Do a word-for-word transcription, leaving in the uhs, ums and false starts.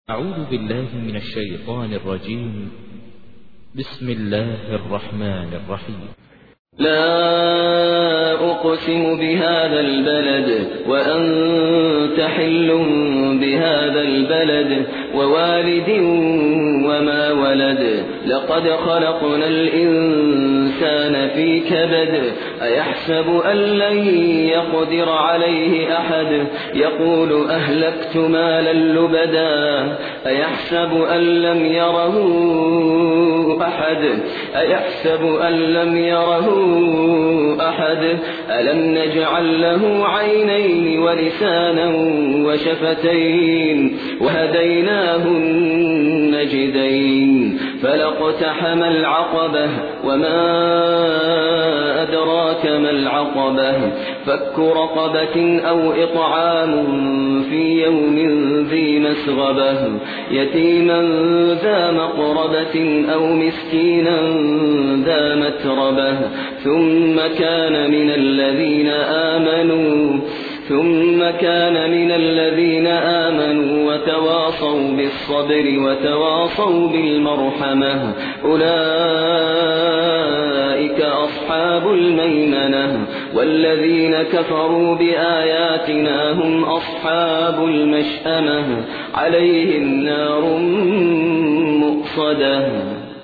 أعوذ بالله من الشيطان الرجيم. بسم الله الرحمن الرحيم. لا أقسم بهذا البلد وأنت حل بهذا البلد ووالد وما ولد لقد خلقنا الإنسان في كبد أيحسب أن لن يقدر عليه أحد يقول أهلكت مالا لبدا أيحسب أن لم يره أحد أيحسب أن لم يره أحد ألم نجعل له عينين ولسانا وشفتين وهديناه النجدين فلاقتحم العقبة وما أدراك ما العقبة فك رقبة أو إطعام في يوم ذي مسغبة يتيما ذا مقربة أو مسكينا ذا متربة ثم كان من الذين آمنوا ثم كان من الذين آمنوا وتواصوا بالصبر وتواصوا بالمرحمة أولئك أصحاب الميمنة والذين كفروا بآياتنا هم أصحاب المشأمة عليهم نار مؤصدة.